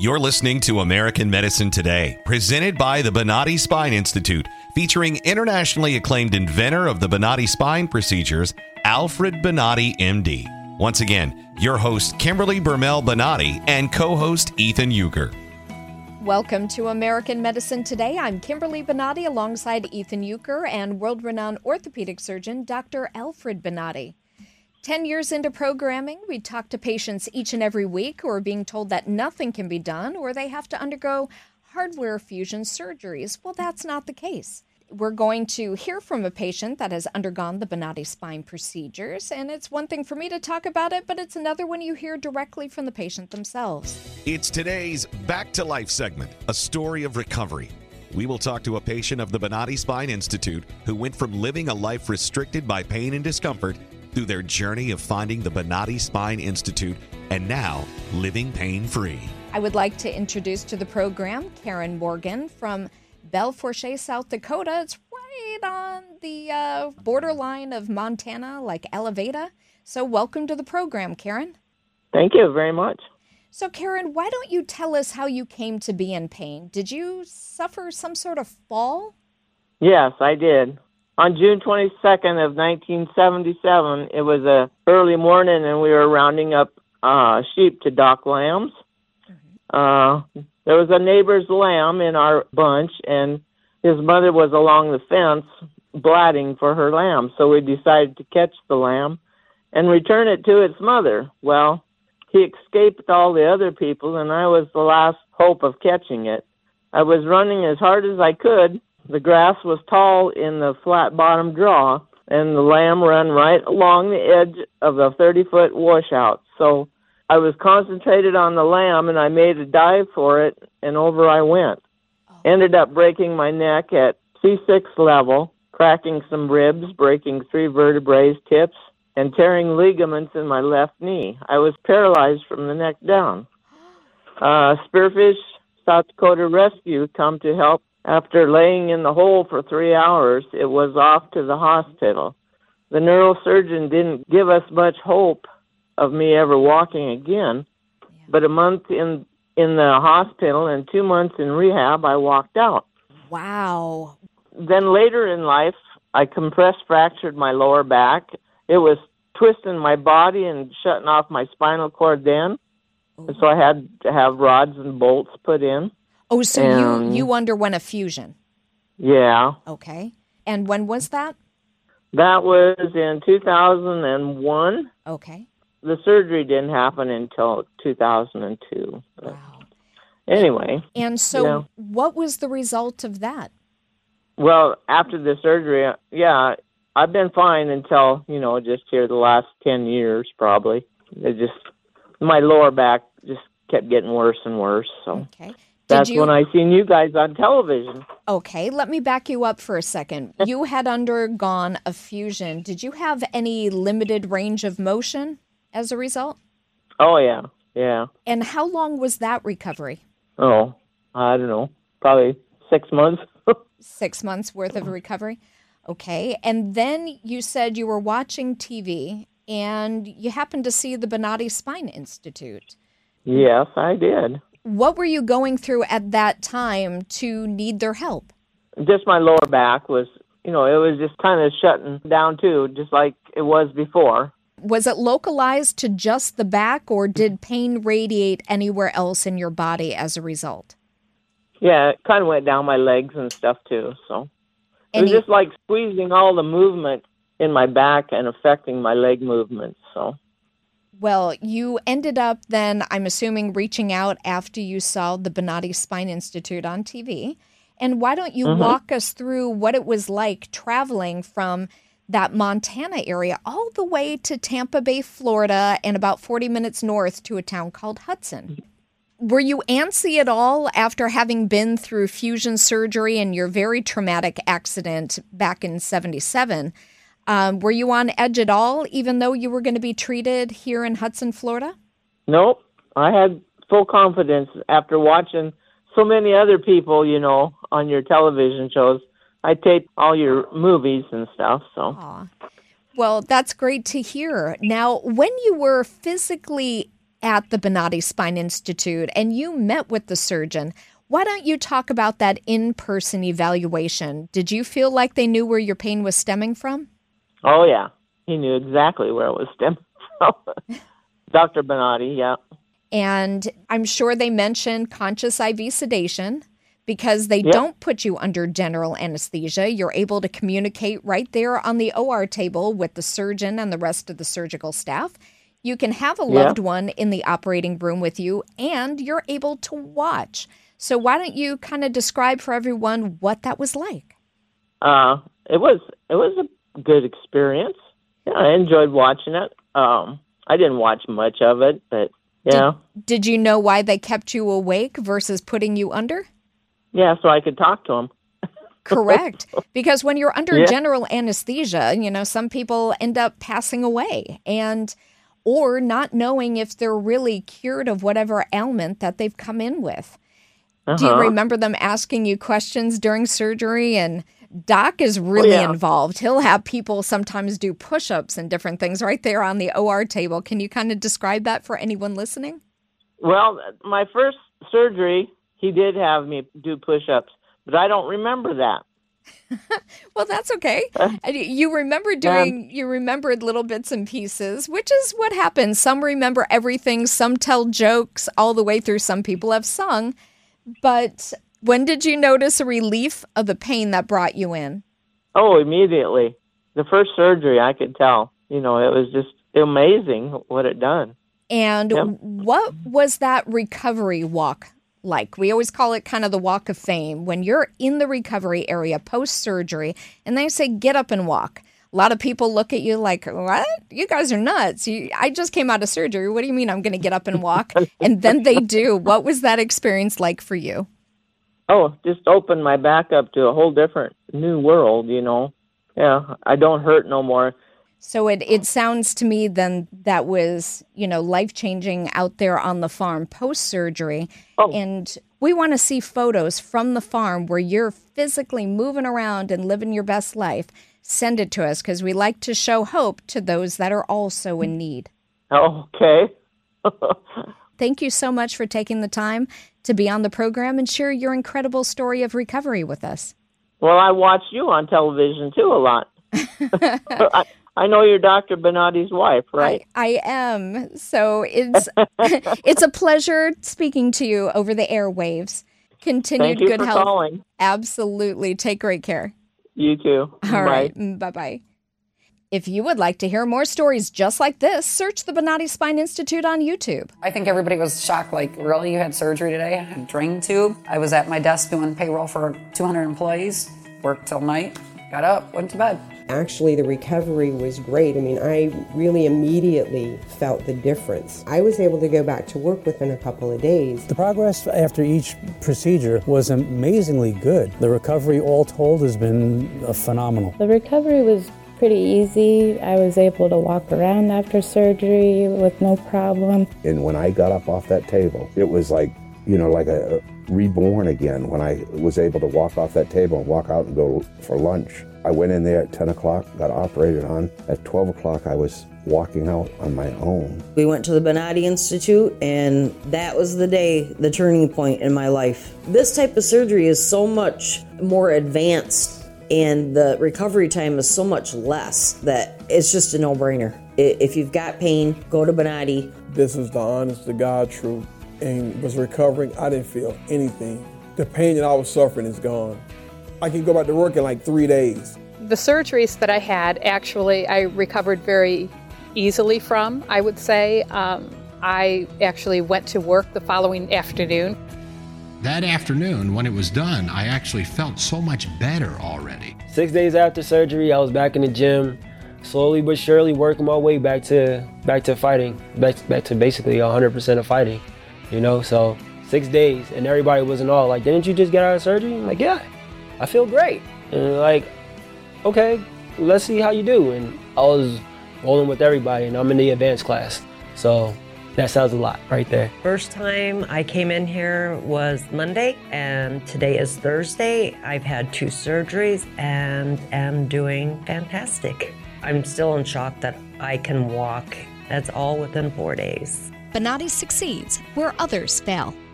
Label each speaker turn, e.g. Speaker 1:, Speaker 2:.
Speaker 1: You're listening to American Medicine Today, presented by the Bonati Spine Institute, featuring internationally acclaimed inventor of the Bonati spine procedures, Alfred Bonati, MD. Once again, your host, Kimberly Bermel Bonati, and co-host, Ethan Euchre.
Speaker 2: Welcome to American Medicine Today. I'm Kimberly Bonati alongside Ethan Euchre and world-renowned orthopedic surgeon, Dr. Alfred Bonati. 10 years into programming, we talk to patients each and every week who are being told that nothing can be done or they have to undergo hardware fusion surgeries. Well, that's not the case. We're going to hear from a patient that has undergone the Bonati spine procedures, and it's one thing for me to talk about it, but it's another when you hear directly from the patient themselves.
Speaker 1: It's today's Back to Life segment, a story of recovery. We will talk to a patient of the Bonati Spine Institute who went from living a life restricted by pain and discomfort through their journey of finding the Bonati Spine Institute and now living pain-free.
Speaker 2: I would like to introduce to the program Karen Morgan from Belle Fourche, South Dakota. It's right on the borderline of Montana, like Elevata. So welcome to the program, Karen.
Speaker 3: Thank you very much.
Speaker 2: So Karen, why don't you tell us how you came to be in pain? Did you suffer some sort of fall?
Speaker 3: Yes, I did. On June 22nd of 1977, it was a early morning, and we were rounding up sheep to dock lambs. There was a neighbor's lamb in our bunch, and his mother was along the fence blatting for her lamb. So we decided to catch the lamb and return it to its mother. Well, he escaped all the other people, and I was the last hope of catching it. I was running as hard as I could. The grass was tall in the flat-bottom draw, and the lamb ran right along the edge of the 30-foot washout. So I was concentrated on the lamb, and I made a dive for it, and over I went. Ended up breaking my neck at C6 level, cracking some ribs, breaking 3 vertebrae tips, and tearing ligaments in my left knee. I was paralyzed from the neck down. Spearfish South Dakota Rescue come to help. After laying in the hole for 3 hours, it was off to the hospital. The neurosurgeon didn't give us much hope of me ever walking again, but a month in the hospital and 2 months in rehab, I walked out.
Speaker 2: Wow.
Speaker 3: Then later in life, I compressed fractured my lower back. It was twisting my body and shutting off my spinal cord then, and so I had to have rods and bolts put in.
Speaker 2: Oh, so you underwent a fusion?
Speaker 3: Yeah.
Speaker 2: Okay. And when was that?
Speaker 3: That was in 2001.
Speaker 2: Okay.
Speaker 3: The surgery didn't happen until 2002.
Speaker 2: Wow.
Speaker 3: Anyway.
Speaker 2: And so what was the result of that?
Speaker 3: Well, after the surgery, I've been fine until, just here the last 10 years probably. My lower back just kept getting worse and worse. So.
Speaker 2: Okay.
Speaker 3: That's when I seen you guys on television.
Speaker 2: Okay, let me back you up for a second. You had undergone a fusion. Did you have any limited range of motion as a result?
Speaker 3: Oh, yeah.
Speaker 2: And how long was that recovery?
Speaker 3: Oh, I don't know, probably 6 months.
Speaker 2: 6 months worth of recovery? Okay, and then you said you were watching TV and you happened to see the Bonati Spine Institute.
Speaker 3: Yes, I did.
Speaker 2: What were you going through at that time to need their help?
Speaker 3: Just my lower back was, it was just kind of shutting down too, just like it was before.
Speaker 2: Was it localized to just the back, or did pain radiate anywhere else in your body as a result?
Speaker 3: Yeah, it kind of went down my legs and stuff too, so. It was just like squeezing all the movement in my back and affecting my leg movements, so.
Speaker 2: Well, you ended up then, I'm assuming, reaching out after you saw the Bonati Spine Institute on TV. And why don't you walk us through what it was like traveling from that Montana area all the way to Tampa Bay, Florida, and about 40 minutes north to a town called Hudson. Were you antsy at all after having been through fusion surgery and your very traumatic accident back in 77? Were you on edge at all, even though you were going to be treated here in Hudson, Florida?
Speaker 3: Nope. I had full confidence after watching so many other people, on your television shows. I taped all your movies and stuff, so.
Speaker 2: Aww. Well, that's great to hear. Now, when you were physically at the Bonati Spine Institute and you met with the surgeon. Why don't you talk about that in-person evaluation? Did you feel like they knew where your pain was stemming from?
Speaker 3: Oh, yeah. He knew exactly where it was stemming from. Dr. Bonati, yeah.
Speaker 2: And I'm sure they mentioned conscious IV sedation because they
Speaker 3: Yep.
Speaker 2: don't put you under general anesthesia. You're able to communicate right there on the OR table with the surgeon and the rest of the surgical staff. You can have a loved one in the operating room with you, and you're able to watch. So why don't you kind of describe for everyone what that was like?
Speaker 3: It was a good experience. Yeah, I enjoyed watching it. I didn't watch much of it, but yeah.
Speaker 2: Did you know why they kept you awake versus putting you under?
Speaker 3: Yeah, so I could talk to him.
Speaker 2: Correct. Because when you're under general anesthesia, some people end up passing away or not knowing if they're really cured of whatever ailment that they've come in with. Do you remember them asking you questions during surgery? And Doc is really involved. He'll have people sometimes do push-ups and different things right there on the OR table. Can you kind of describe that for anyone listening?
Speaker 3: Well, my first surgery, he did have me do push-ups, but I don't remember that.
Speaker 2: Well, that's okay. You remembered little bits and pieces, which is what happens. Some remember everything. Some tell jokes all the way through. Some people have sung. But when did you notice a relief of the pain that brought you in?
Speaker 3: Oh, immediately. The first surgery, I could tell. It was just amazing what it done.
Speaker 2: And what was that recovery walk like? We always call it kind of the walk of fame. When you're in the recovery area post-surgery and they say, get up and walk. A lot of people look at you like, what? You guys are nuts. I just came out of surgery. What do you mean I'm going to get up and walk? And then they do. What was that experience like for you?
Speaker 3: Oh, just opened my back up to a whole different new world, Yeah, I don't hurt no more.
Speaker 2: So it sounds to me then that was, life-changing out there on the farm post-surgery. Oh. And we want to see photos from the farm where you're physically moving around and living your best life. Send it to us because we like to show hope to those that are also in need.
Speaker 3: Okay.
Speaker 2: Thank you so much for taking the time to be on the program and share your incredible story of recovery with us.
Speaker 3: Well, I watch you on television, too, a lot. I know you're Dr. Bonati's wife, right?
Speaker 2: I am. So it's a pleasure speaking to you over the airwaves. Continued good health. Thank you for
Speaker 3: calling.
Speaker 2: Absolutely. Take great care.
Speaker 3: You too.
Speaker 2: All right. Bye-bye. If you would like to hear more stories just like this, search the Bonati Spine Institute on YouTube.
Speaker 4: I think everybody was shocked, like, really, you had surgery today? I had a drain tube. I was at my desk doing payroll for 200 employees, worked till night, got up, went to bed.
Speaker 5: Actually, the recovery was great. I mean, I really immediately felt the difference. I was able to go back to work within a couple of days.
Speaker 6: The progress after each procedure was amazingly good. The recovery, all told, has been phenomenal.
Speaker 7: The recovery was pretty easy. I was able to walk around after surgery with no problem.
Speaker 8: And when I got up off that table, it was like, like a reborn again when I was able to walk off that table and walk out and go for lunch. I went in there at 10 o'clock, got operated on. At 12 o'clock, I was walking out on my own.
Speaker 9: We went to the Bonati Institute, and that was the turning point in my life. This type of surgery is so much more advanced, and the recovery time is so much less that it's just a no-brainer. If you've got pain, go to Bonati.
Speaker 10: This is the honest to God truth. And was recovering, I didn't feel anything. The pain that I was suffering is gone. I can go back to work in like 3 days.
Speaker 11: The surgeries that I had, actually, I recovered very easily from, I would say. I actually went to work the following afternoon.
Speaker 12: That afternoon, when it was done, I actually felt so much better already.
Speaker 13: 6 days after surgery, I was back in the gym, slowly but surely working my way back to fighting, back to basically 100% of fighting, So 6 days, and everybody wasn't all like, "Didn't you just get out of surgery?" I'm like, "Yeah, I feel great." And like, "Okay, let's see how you do." And I was rolling with everybody, and I'm in the advanced class, so that sounds a lot right there.
Speaker 14: First time I came in here was Monday, and today is Thursday. I've had 2 surgeries and am doing fantastic. I'm still in shock that I can walk. That's all within 4 days.
Speaker 15: Bonati succeeds where others fail.